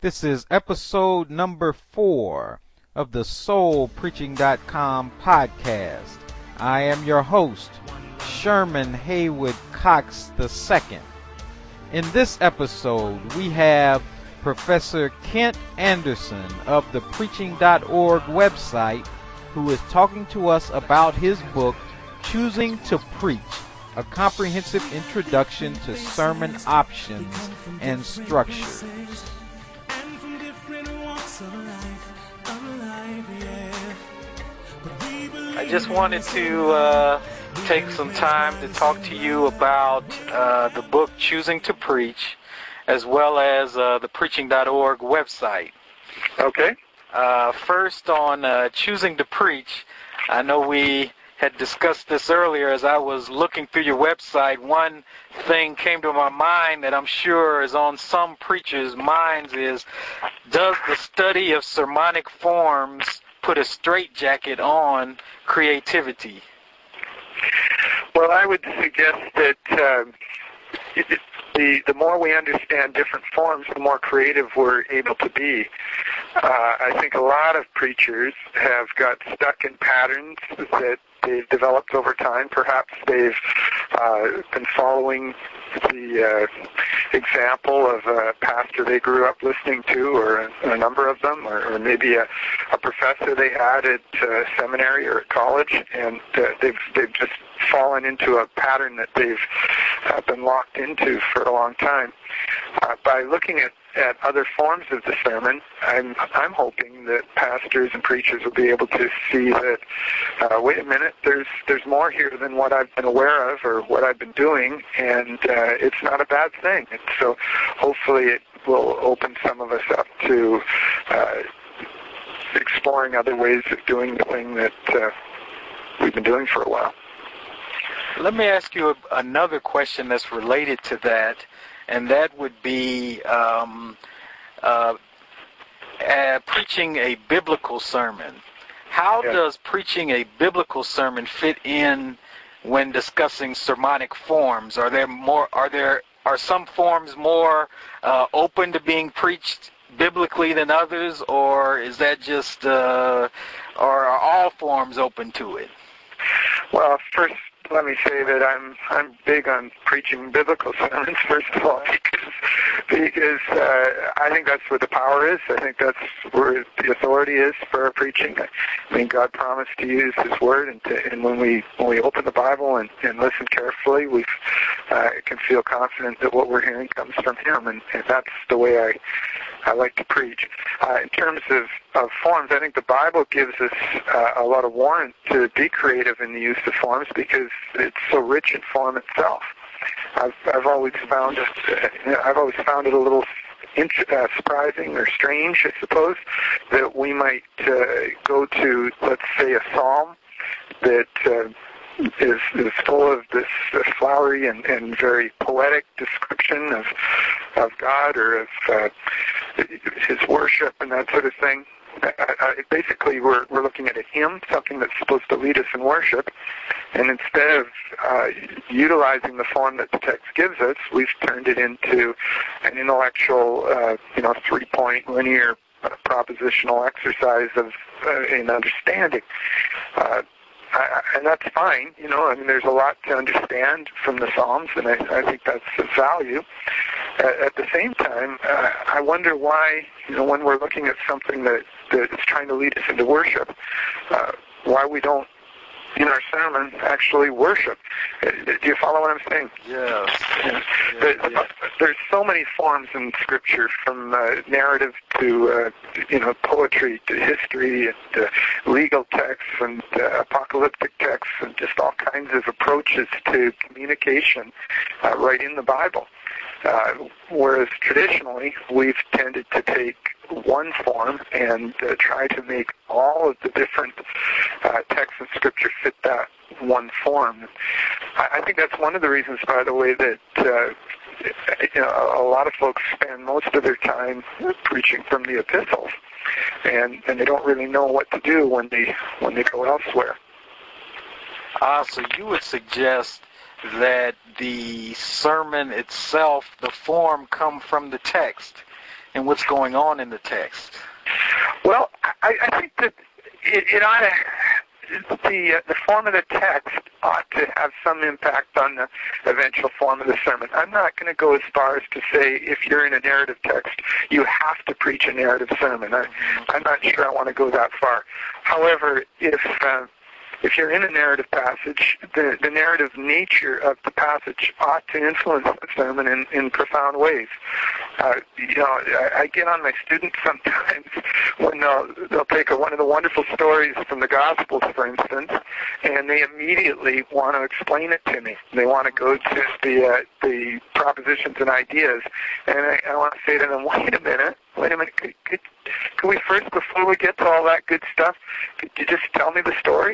This is episode number 4 of the SoulPreaching.com podcast. I am your host, Sherman Haywood Cox II. In this episode, we have Professor Kent Anderson of the Preaching.org website, who is talking to us about his book, Choosing to Preach, a comprehensive introduction to sermon options and structure. I just wanted to take some time to talk to you about the book Choosing to Preach, as well as the Preaching.org website. Okay. First on Choosing to Preach, I know we had discussed this earlier as I was looking through your website. One thing came to my mind that I'm sure is on some preachers' minds is, does the study of sermonic forms put a straitjacket on creativity? Well, I would suggest that the more we understand different forms, the more creative we're able to be. I think a lot of preachers have got stuck in patterns that they've developed over time. Perhaps they've been following the example of a pastor they grew up listening to, or a number of them, or maybe a professor they had at seminary or at college, and they've just fallen into a pattern that they've been locked into for a long time. By looking at other forms of the sermon, I'm hoping that pastors and preachers will be able to see that, wait a minute, there's more here than what I've been aware of or what I've been doing, and it's not a bad thing. And so hopefully it will open some of us up to exploring other ways of doing the thing that we've been doing for a while. Let me ask you another question that's related to that, and that would be preaching a biblical sermon. How does preaching a biblical sermon fit in when discussing sermonic forms? Are some forms more open to being preached biblically than others, or is that just, or are all forms open to it? Well, first, let me say that I'm big on preaching biblical sermons, first of all, because I think that's where the power is. I think that's where the authority is for our preaching. I mean, God promised to use His Word, and when we open the Bible and listen carefully, we can feel confident that what we're hearing comes from Him, and that's the way I like to preach. In terms of forms, I think the Bible gives us a lot of warrant to be creative in the use of forms because it's so rich in form itself. I've always found it a little surprising or strange, I suppose, that we might go to, let's say, a psalm that is full of this flowery and very poetic description of God or of His worship and that sort of thing. Basically, we're looking at a hymn, something that's supposed to lead us in worship, and instead of utilizing the form that the text gives us, we've turned it into an intellectual, 3-point linear propositional exercise in understanding. And that's fine, there's a lot to understand from the Psalms, and I think that's of value. At the same time, I wonder why, when we're looking at something that is trying to lead us into worship, why we don't, in our sermon, actually worship. Do you follow what I'm saying? Yes. There's so many forms in Scripture, from narrative to poetry to history and legal texts and apocalyptic texts and just all kinds of approaches to communication right in the Bible. Whereas traditionally, we've tended to take one form and try to make all of the different texts in Scripture fit that one form. I think that's one of the reasons, by the way, that a lot of folks spend most of their time preaching from the epistles, and they don't really know what to do when they go elsewhere. So you would suggest that the sermon itself, the form, come from the text, and what's going on in the text? Well, I think that it ought to, the form of the text ought to have some impact on the eventual form of the sermon. I'm not going to go as far as to say if you're in a narrative text, you have to preach a narrative sermon. I'm not sure I want to go that far. However, if you're in a narrative passage, the narrative nature of the passage ought to influence the sermon in profound ways. I get on my students sometimes when they'll take one of the wonderful stories from the Gospels, for instance, and they immediately want to explain it to me. They want to go to the propositions and ideas, and I want to say to them, wait a minute, could we first, before we get to all that good stuff, could you just tell me the story?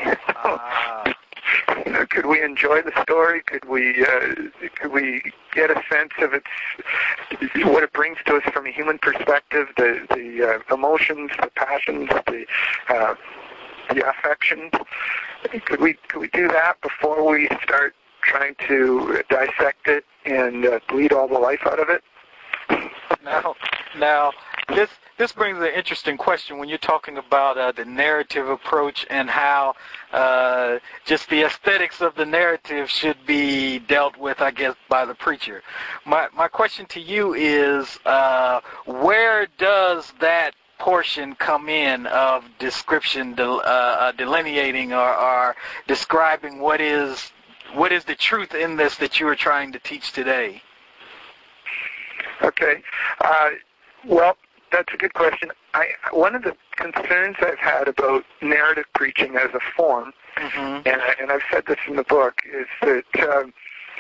Could we enjoy the story? Could we get a sense of what it brings to us from a human perspective, the emotions, the passions, the affections? Could we do that before we start trying to dissect it and bleed all the life out of it? Now, this brings an interesting question when you're talking about the narrative approach and how just the aesthetics of the narrative should be dealt with, I guess, by the preacher. My question to you is, where does that portion come in of description, delineating or describing what is the truth in this that you are trying to teach today? Okay. Well, that's a good question. One of the concerns I've had about narrative preaching as a form, and I've said this in the book, is that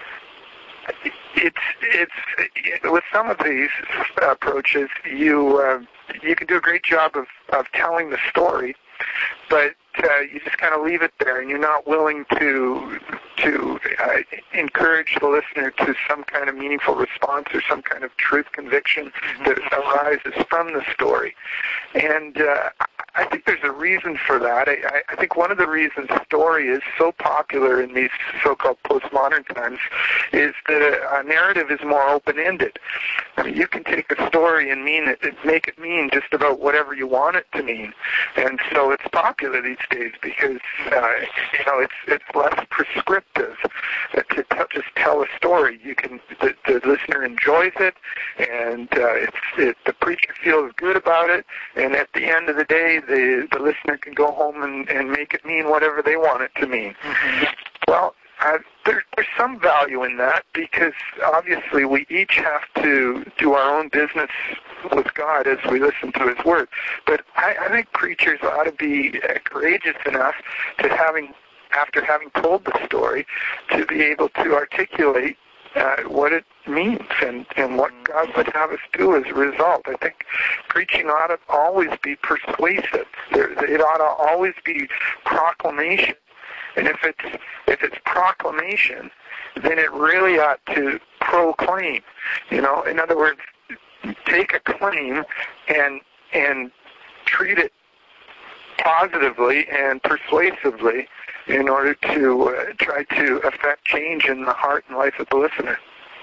it's with some of these approaches, you can do a great job of telling the story, but you just kind of leave it there, and you're not willing to encourage the listener to some kind of meaningful response or some kind of truth conviction that arises from the story. And I think there's a reason for that. I think one of the reasons story is so popular in these so-called postmodern times is that a narrative is more open-ended. I mean, you can take a story and make it mean just about whatever you want it to mean. And so it's popular these days because it's less prescriptive to just tell a story. The listener enjoys it, and the preacher feels good about it, and at the end of the day, the listener can go home and make it mean whatever they want it to mean. Well, there's some value in that because obviously we each have to do our own business with God as we listen to His Word. But I think preachers ought to be courageous enough to after having told the story, to be able to articulate what it means and what God would have us do as a result. I think preaching ought to always be persuasive. It ought to always be proclamation. And if it's proclamation, then it really ought to proclaim. In other words, take a claim and treat it positively and persuasively in order to try to affect change in the heart and life of the listener.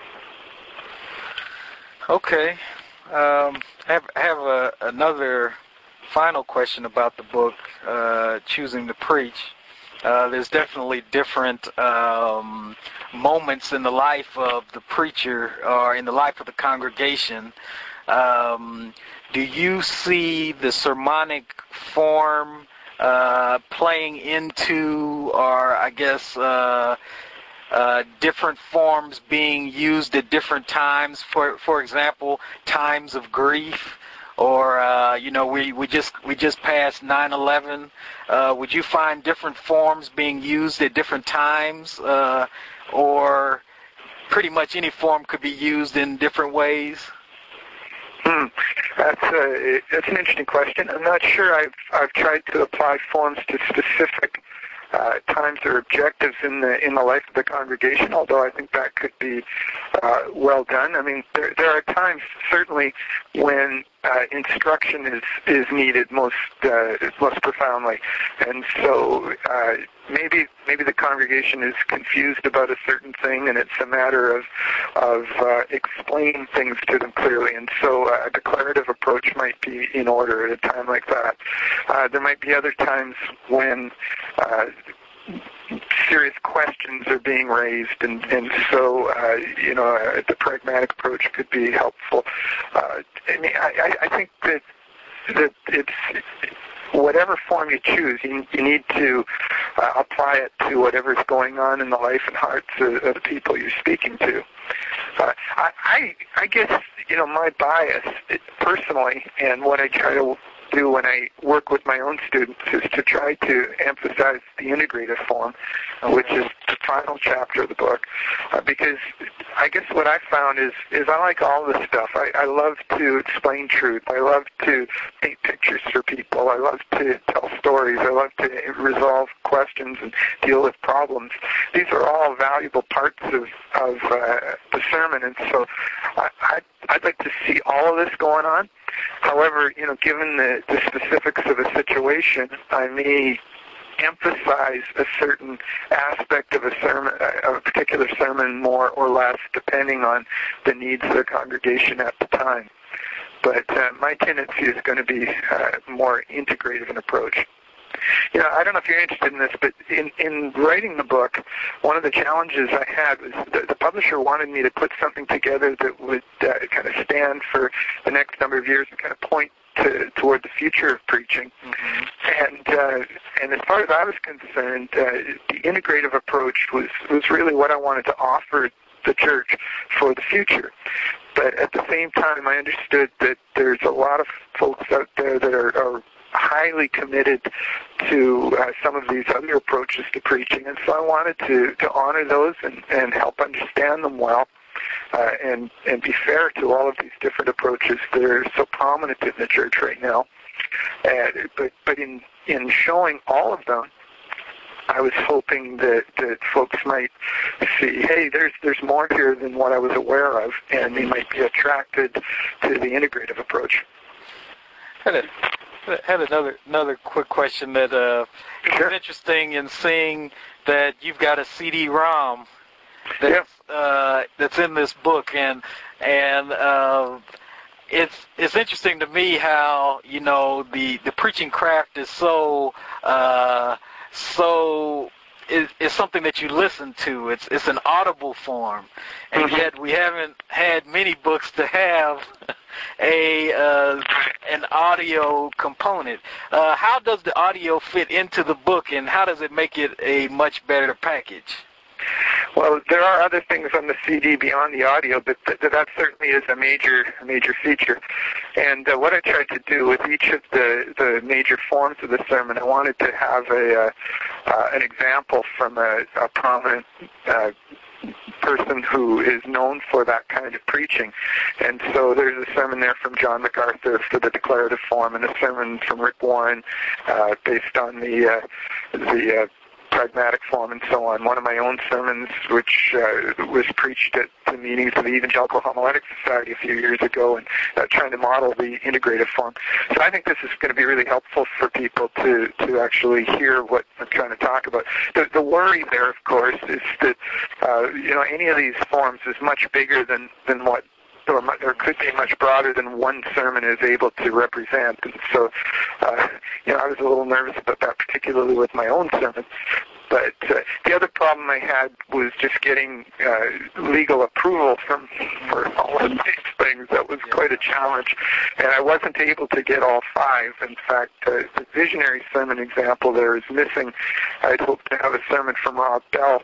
Okay. I have another final question about the book, Choosing to Preach. There's definitely different moments in the life of the preacher or in the life of the congregation. Do you see the sermonic form playing into, or I guess different forms being used at different times? For example, times of grief, or we just passed 9/11. Would you find different forms being used at different times, or pretty much any form could be used in different ways? That's an interesting question. I'm not sure I've tried to apply forms to specific times or objectives in the life of the congregation, although I think that could be well done. I mean, there are times certainly when instruction is needed most profoundly, and so maybe the congregation is confused about a certain thing, and it's a matter of explaining things to them clearly, and so a declarative approach might be in order at a time like that. There might be other times when serious questions are being raised, and so the pragmatic approach could be helpful. I think that it's whatever form you choose, you need to apply it to whatever's going on in the life and hearts of the people you're speaking to. I guess my bias personally, and what I try to do when I work with my own students, is to try to emphasize the integrative form, which is the final chapter of the book, because I guess what I found is I like all this stuff. I love to explain truth. I love to paint pictures for people. I love to tell stories. I love to resolve questions and deal with problems. These are all valuable parts of the sermon, and so I'd like to see all of this going on. However, given the specifics of a situation, I may emphasize a certain aspect of a sermon, of a particular sermon, more or less, depending on the needs of the congregation at the time. But my tendency is going to be more integrative in approach. I don't know if you're interested in this, but in writing the book, one of the challenges I had was the publisher wanted me to put something together that would kind of stand for the next number of years and kind of point toward the future of preaching. Mm-hmm. And as far as I was concerned, the integrative approach was really what I wanted to offer the church for the future. But at the same time, I understood that there's a lot of folks out there that are highly committed to some of these other approaches to preaching, and so I wanted to honor those and help understand them well, and be fair to all of these different approaches that are so prominent in the church right now. But in showing all of them, I was hoping that folks might see, hey, there's more here than what I was aware of, and they might be attracted to the integrative approach. I had another quick question that Sure. is interesting in seeing that you've got a CD-ROM that's in this book, and it's interesting to me how the preaching craft is so is something that you listen to. It's an audible form, and Mm-hmm. yet we haven't had many books to have an audio component. How does the audio fit into the book, and how does it make it a much better package? Well, there are other things on the CD beyond the audio, but that certainly is a major feature. And what I tried to do with each of the major forms of the sermon, I wanted to have an example from a prominent person who is known for that kind of preaching. And so there's a sermon there from John MacArthur for the declarative form, and a sermon from Rick Warren based on the pragmatic form, and so on. One of my own sermons, which was preached at the meetings of the Evangelical Homiletic Society a few years ago, and trying to model the integrative form. So I think this is going to be really helpful for people to actually hear what I'm trying to talk about. The worry there, of course, is that any of these forms is much bigger than what, or could be much broader than one sermon is able to represent. And so, I was a little nervous about that, particularly with my own sermon. But the other problem I had was just getting legal approval for all of these things. That was quite a challenge. And I wasn't able to get all five. In fact, the visionary sermon example there is missing. I'd hoped to have a sermon from Rob Bell.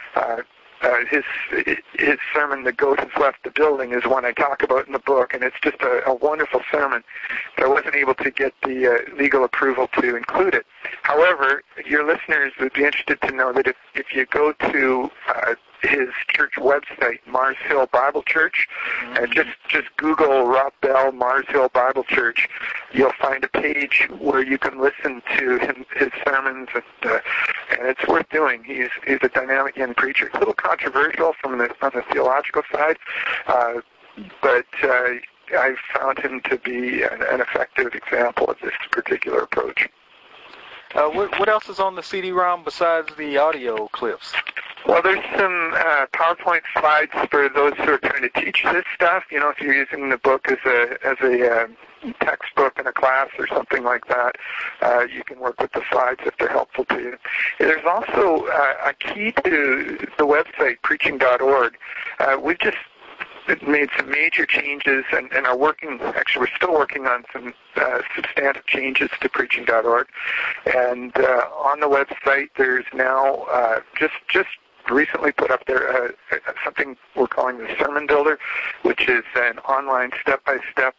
His sermon, "The Goat Has Left the Building," is one I talk about in the book, and it's just a wonderful sermon. But I wasn't able to get the legal approval to include it. However, your listeners would be interested to know that if you go to his church website, Mars Hill Bible Church. Just Google Rob Bell, Mars Hill Bible Church. You'll find a page where you can listen to his sermons, and it's worth doing. He's a dynamic young preacher. It's a little controversial on the theological side, but I've found him to be an effective example of this particular approach. What else is on the CD-ROM besides the audio clips? Well, there's some PowerPoint slides for those who are trying to teach this stuff. You know, if you're using the book as a textbook in a class or something like that, you can work with the slides if they're helpful to you. There's also a key to the website, preaching.org. We've just made some major changes and are working, actually we're still working on some substantive changes to preaching.org. And on the website there's now just recently put up there something we're calling the Sermon Builder, which is an online step-by-step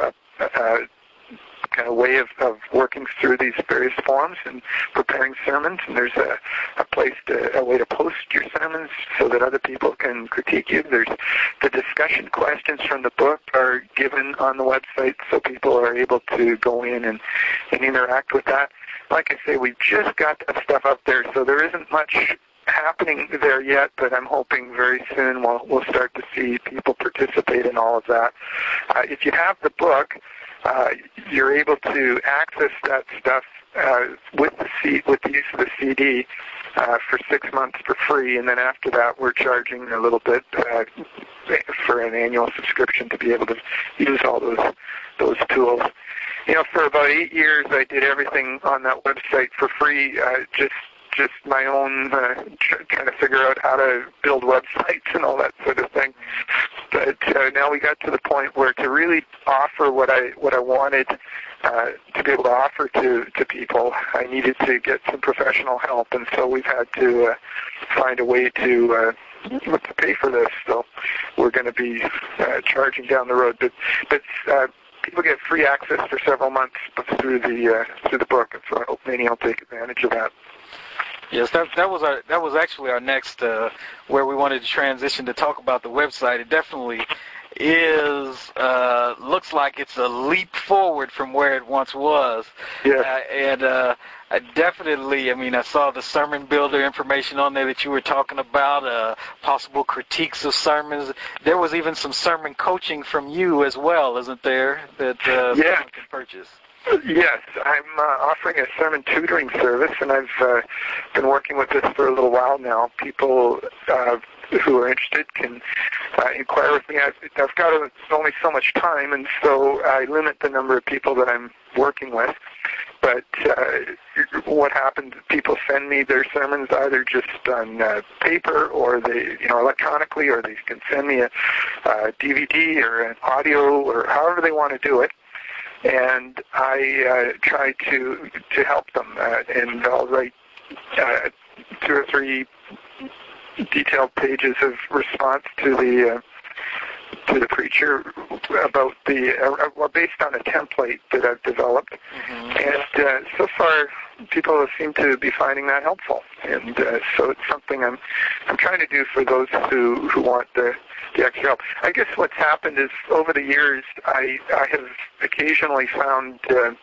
kind of way of working through these various forms and preparing sermons. And there's a way to post your sermons so that other people can critique you. There's the discussion questions from the book are given on the website, so people are able to go in and interact with that. Like I say, we've just got that stuff up there, so there isn't much happening there yet, but I'm hoping very soon we'll start to see people participate in all of that. If you have the book, you're able to access that stuff with the use of the CD for 6 months for free, and then after that we're charging a little bit for an annual subscription to be able to use all those tools. You know, for about 8 years I did everything on that website for free, just my own trying to figure out how to build websites and all that sort of thing. But now we got to the point where to really offer what I wanted to be able to offer to people, I needed to get some professional help, and so we've had to find a way to pay for this. So we're going to be charging down the road, but people get free access for several months through the book, and so I hope many will take advantage of that. Yes, that was actually our next where we wanted to transition to talk about the website. It definitely is looks like it's a leap forward from where it once was. Yeah. I definitely, I saw the Sermon Builder information on there that you were talking about, possible critiques of sermons. There was even some sermon coaching from you as well, isn't there, that someone can purchase? Yes, I'm offering a sermon tutoring service, and I've been working with this for a little while now. People who are interested can inquire with me. I've got only so much time, and so I limit the number of people that I'm working with. But what happens, people send me their sermons either just on paper or electronically, or they can send me a DVD or an audio or however they want to do it. And I try to help them, and I'll write 2 or 3 detailed pages of response to the preacher about based on a template that I've developed. Mm-hmm. And so far, people seem to be finding that helpful, and so it's something I'm trying to do for those who want the extra help. I guess what's happened is over the years I have occasionally found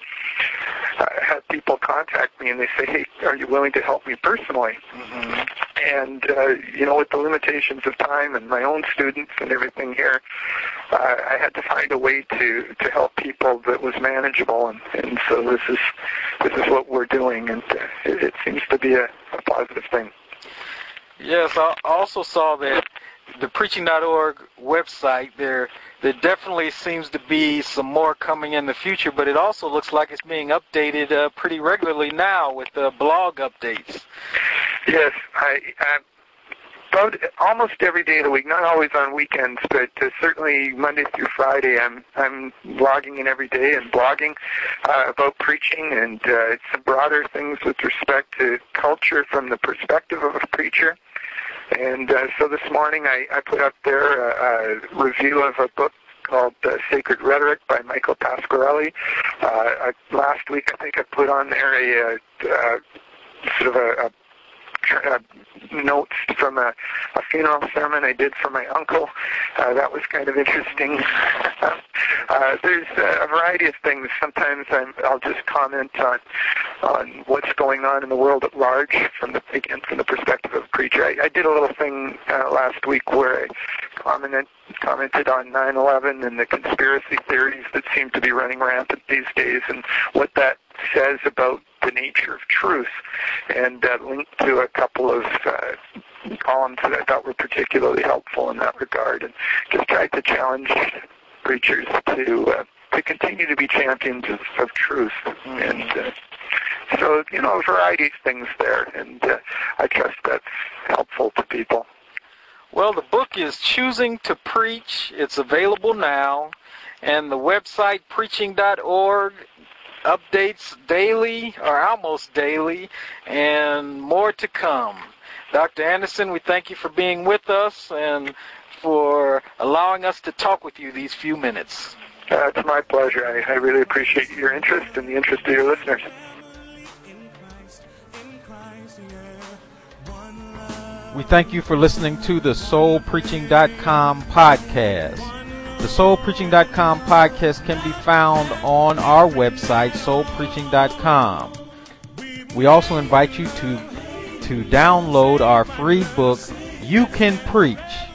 had people contact me and they say, "Hey, are you willing to help me personally?" Mm-hmm. And with the limitations of time and my own students and everything here, I had to find a way to help people that was manageable, and so this is what we're doing, and it seems to be a positive thing. Yes, I also saw that the preaching.org website, there definitely seems to be some more coming in the future, but it also looks like it's being updated pretty regularly now with blog updates. Yes, I about almost every day of the week, not always on weekends, but certainly Monday through Friday, I'm blogging in every day and blogging about preaching and some broader things with respect to culture from the perspective of a preacher. And so this morning I put up there a review of a book called Sacred Rhetoric by Michael Pasquarelli. Last week I think I put on there a sort of a notes from a funeral sermon I did for my uncle. That was kind of interesting. There's a variety of things. Sometimes I'll just comment on what's going on in the world at large from the perspective of a preacher. I did a little thing last week where I commented on 9/11 and the conspiracy theories that seem to be running rampant these days and what that says about the nature of truth, and linked to a couple of columns that I thought were particularly helpful in that regard, and just tried to challenge preachers to continue to be champions of truth. And so, a variety of things there, and I trust that's helpful to people. Well, the book is Choosing to Preach. It's available now, and the website preaching.org updates daily or almost daily, and more to come. Dr. Anderson, we thank you for being with us and for allowing us to talk with you these few minutes. It's my pleasure. I really appreciate your interest and the interest of your listeners. We thank you for listening to the SoulPreaching.com podcast. The SoulPreaching.com podcast can be found on our website, SoulPreaching.com. We also invite you to download our free book, You Can Preach.